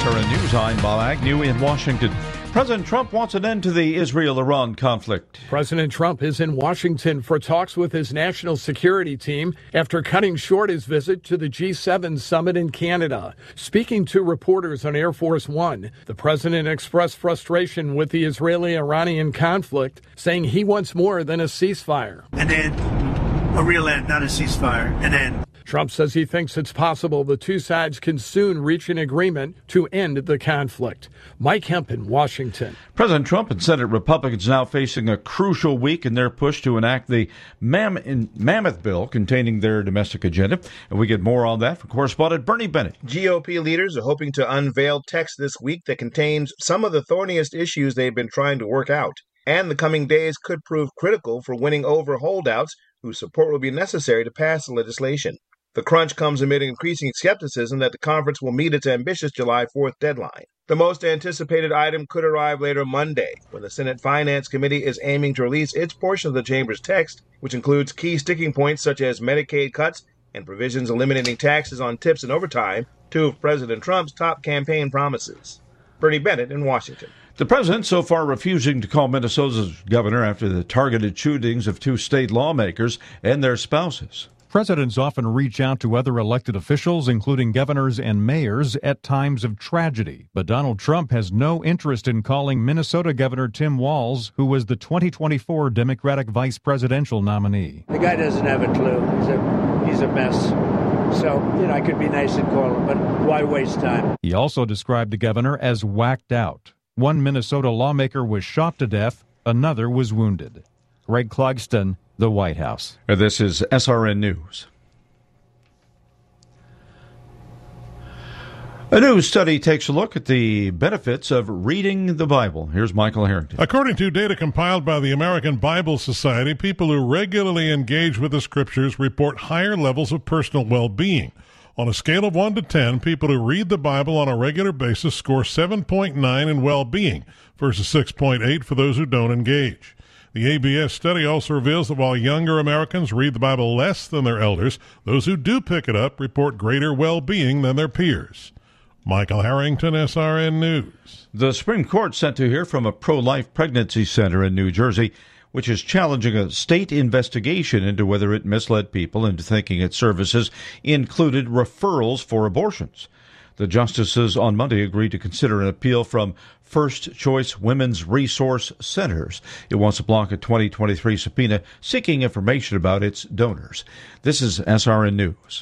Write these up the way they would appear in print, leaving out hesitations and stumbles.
SRN News, I'm Bob Agnew in Washington. President Trump wants an end to the Israel-Iran conflict. President Trump is in Washington for talks with his national security team after cutting short his visit to the G7 summit in Canada. Speaking to reporters on Air Force One, the president expressed frustration with the Israeli-Iranian conflict, saying he wants more than a ceasefire. And then a real end, not a ceasefire. And then Trump says he thinks it's possible the two sides can soon reach an agreement to end the conflict. Mike Hempen, Washington. President Trump and Senate Republicans now facing a crucial week in their push to enact the mammoth bill containing their domestic agenda. And we get more on that from correspondent Bernie Bennett. GOP leaders are hoping to unveil text this week that contains some of the thorniest issues they've been trying to work out. And the coming days could prove critical for winning over holdouts whose support will be necessary to pass the legislation. The crunch comes amid increasing skepticism that the conference will meet its ambitious July 4th deadline. The most anticipated item could arrive later Monday, when the Senate Finance Committee is aiming to release its portion of the chamber's text, which includes key sticking points such as Medicaid cuts and provisions eliminating taxes on tips and overtime, two of President Trump's top campaign promises. Bernie Bennett in Washington. The president so far refusing to call Minnesota's governor after the targeted shootings of two state lawmakers and their spouses. Presidents often reach out to other elected officials, including governors and mayors, at times of tragedy. But Donald Trump has no interest in calling Minnesota Governor Tim Walz, who was the 2024 Democratic vice presidential nominee. The guy doesn't have a clue. He's a mess. So, I could be nice and call him, but why waste time? He also described the governor as whacked out. One Minnesota lawmaker was shot to death, another was wounded. Greg Clugston, the White House. This is SRN News. A new study takes a look at the benefits of reading the Bible. Here's Michael Harrington. According to data compiled by the American Bible Society, people who regularly engage with the Scriptures report higher levels of personal well-being. On a scale of 1 to 10, people who read the Bible on a regular basis score 7.9 in well-being versus 6.8 for those who don't engage. The ABS study also reveals that while younger Americans read the Bible less than their elders, those who do pick it up report greater well-being than their peers. Michael Harrington, SRN News. The Supreme Court set to hear from a pro-life pregnancy center in New Jersey, which is challenging a state investigation into whether it misled people into thinking its services included referrals for abortions. The justices on Monday agreed to consider an appeal from First Choice Women's Resource Centers. It wants to block a 2023 subpoena seeking information about its donors. This is SRN News.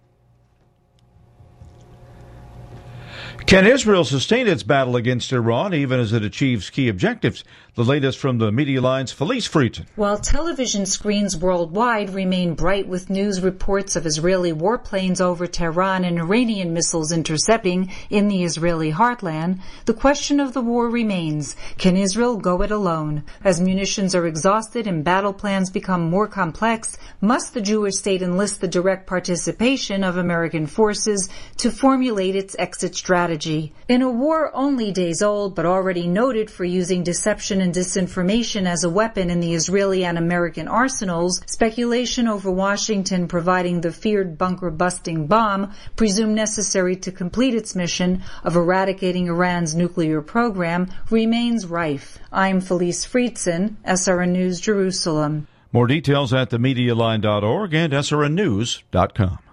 Can Israel sustain its battle against Iran even as it achieves key objectives? The latest from the Media Line's Felice Friedson. While television screens worldwide remain bright with news reports of Israeli warplanes over Tehran and Iranian missiles intercepting in the Israeli heartland, the question of the war remains. Can Israel go it alone? As munitions are exhausted and battle plans become more complex, must the Jewish state enlist the direct participation of American forces to formulate its exit strategy? In a war only days old but already noted for using deception and disinformation as a weapon in the Israeli and American arsenals, speculation over Washington providing the feared bunker-busting bomb presumed necessary to complete its mission of eradicating Iran's nuclear program remains rife. I'm Felice Friedson, SRN News, Jerusalem. More details at themedialine.org and srnnews.com.